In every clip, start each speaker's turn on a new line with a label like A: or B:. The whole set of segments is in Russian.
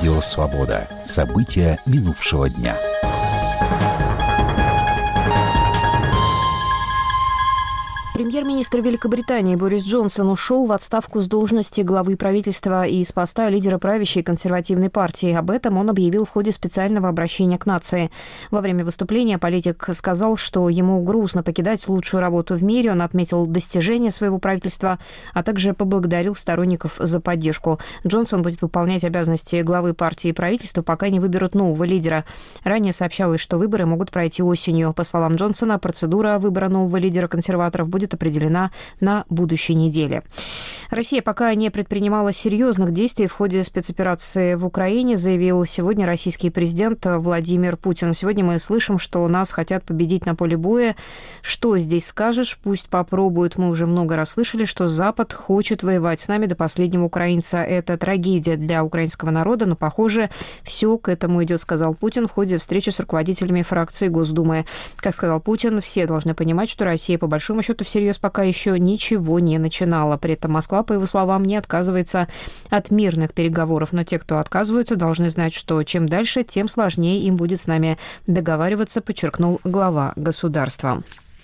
A: Радио «Свобода». События минувшего дня.
B: Премьер-министр Великобритании Борис Джонсон ушел в отставку с должности главы правительства и с поста лидера правящей консервативной партии. Об этом он объявил в ходе специального обращения к нации. Во время выступления политик сказал, что ему грустно покидать лучшую работу в мире. Он отметил достижения своего правительства, а также поблагодарил сторонников за поддержку. Джонсон будет выполнять обязанности главы партии и правительства, пока не выберут нового лидера. Ранее сообщалось, что выборы могут пройти осенью. По словам Джонсона, процедура выбора нового лидера консерваторов будет определена на будущей неделе. Россия пока не предпринимала серьезных действий в ходе спецоперации в Украине, заявил сегодня российский президент Владимир Путин. Сегодня мы слышим, что нас хотят победить на поле боя. Что здесь скажешь? Пусть попробуют. Мы уже много раз слышали, что Запад хочет воевать с нами до последнего украинца. Это трагедия для украинского народа, но, похоже, все к этому идет, сказал Путин в ходе встречи с руководителями фракции Госдумы. Как сказал Путин, все должны понимать, что Россия, по большому счету, всерьез пока еще ничего не начинала. При этом Москва, по его словам, не отказывается от мирных переговоров. Но те, кто отказываются, должны знать, что чем дальше, тем сложнее им будет с нами договариваться, подчеркнул глава государства.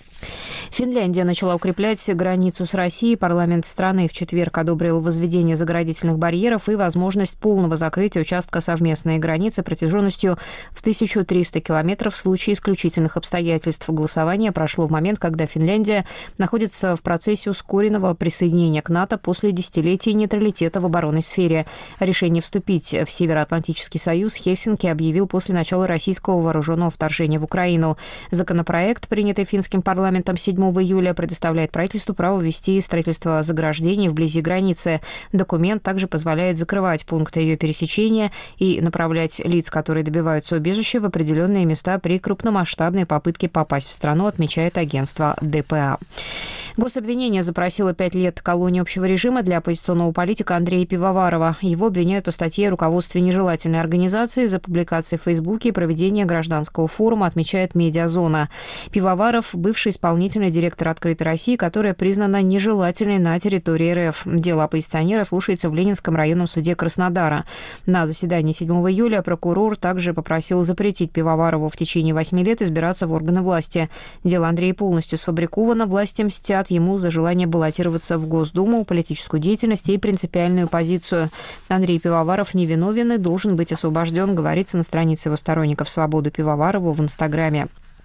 B: Финляндия начала укреплять границу с Россией. Парламент страны в четверг одобрил возведение заградительных барьеров и возможность полного закрытия участка совместной границы протяженностью в 1300 километров в случае исключительных обстоятельств. Голосование прошло в момент, когда Финляндия находится в процессе ускоренного присоединения к НАТО после десятилетий нейтралитета в оборонной сфере. Решение вступить в Североатлантический союз Хельсинки объявил после начала российского вооруженного вторжения в Украину. Законопроект, принятый финским парламентом 7 июля, предоставляет правительству право ввести строительство заграждений вблизи границы. Документ также позволяет закрывать пункты ее пересечения и направлять лиц, которые добиваются убежища, в определенные места при крупномасштабной попытке попасть в страну, отмечает агентство ДПА. Гособвинение запросило 5 лет колонии общего режима для оппозиционного политика Андрея Пивоварова. Его обвиняют по статье о руководстве нежелательной организации за публикации в Фейсбуке и проведение гражданского форума, отмечает «Медиазона». Пивоваров – бывший исполнительный директор «Открытой России», которая признана нежелательной на территории РФ. Дело оппозиционера слушается в Ленинском районном суде Краснодара. На заседании 7 июля прокурор также попросил запретить Пивоварову в течение 8 лет избираться в органы власти. Дело Андрея полностью сфабриковано. Власти мстят ему за желание баллотироваться в Госдуму, политическую деятельность и принципиальную позицию. Андрей Пивоваров невиновен и должен быть освобожден, говорится на странице его сторонников «Свободу» Пивоварову в Инстаграме.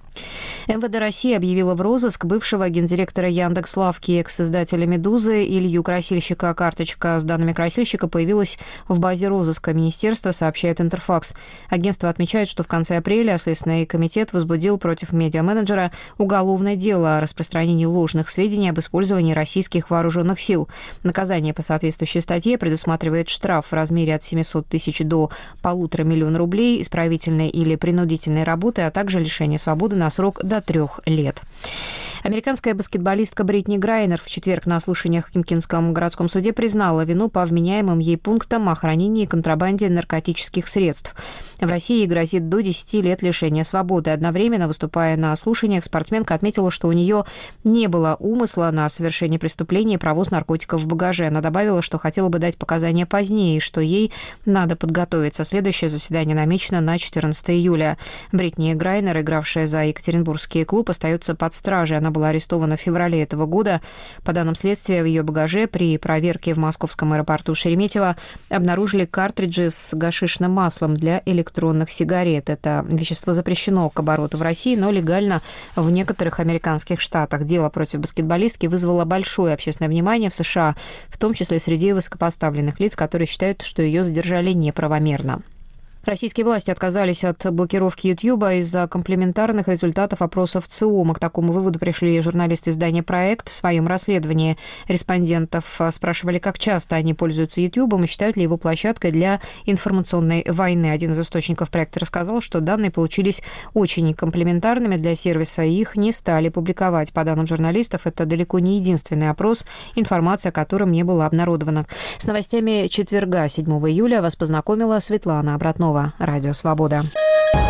B: МВД России объявила в розыск бывшего гендиректора Яндекс.Лавки и экс-издателя «Медузы» Илью Красильщика. Карточка с данными Красильщика появилась в базе розыска министерства, сообщает Интерфакс. Агентство отмечает, что в конце апреля Следственный комитет возбудил против медиаменеджера уголовное дело о распространении ложных сведений об использовании российских вооруженных сил. Наказание по соответствующей статье предусматривает штраф в размере от 700 тысяч до 1,5 миллиона рублей, исправительной или принудительной работы, а также лишение свободы на срок до 3 лет. Американская баскетболистка Бритни Грайнер в четверг на слушаниях в Химкинском городском суде признала вину по вменяемым ей пунктам о хранении и контрабанде наркотических средств. В России ей грозит до 10 лет лишения свободы. Одновременно, выступая на слушаниях, спортсменка отметила, что у нее не было умысла на совершение преступления и провоз наркотиков в багаже. Она добавила, что хотела бы дать показания позднее и что ей надо подготовиться. Следующее заседание намечено на 14 июля. Бритни Грайнер, игравшая за Екатеринбургский клуб, остается под стражей. Она была арестована в феврале этого года. По данным следствия, в ее багаже при проверке в московском аэропорту Шереметьево обнаружили картриджи с гашишным маслом для электронных сигарет. Это вещество запрещено к обороту в России, но легально в некоторых американских штатах. Дело против баскетболистки вызвало большое общественное внимание в США, в том числе среди высокопоставленных лиц, которые считают, что ее задержали неправомерно. Российские власти отказались от блокировки Ютьюба из-за комплементарных результатов опросов ЦИОМа. К такому выводу пришли журналисты издания «Проект» в своем расследовании. Респондентов спрашивали, как часто они пользуются Ютьюбом и считают ли его площадкой для информационной войны. Один из источников проекта рассказал, что данные получились очень комплементарными для сервиса, и их не стали публиковать. По данным журналистов, это далеко не единственный опрос, информация о котором не была обнародована. С новостями четверга, 7 июля, вас познакомила Светлана Обратнова. Радио «Свобода».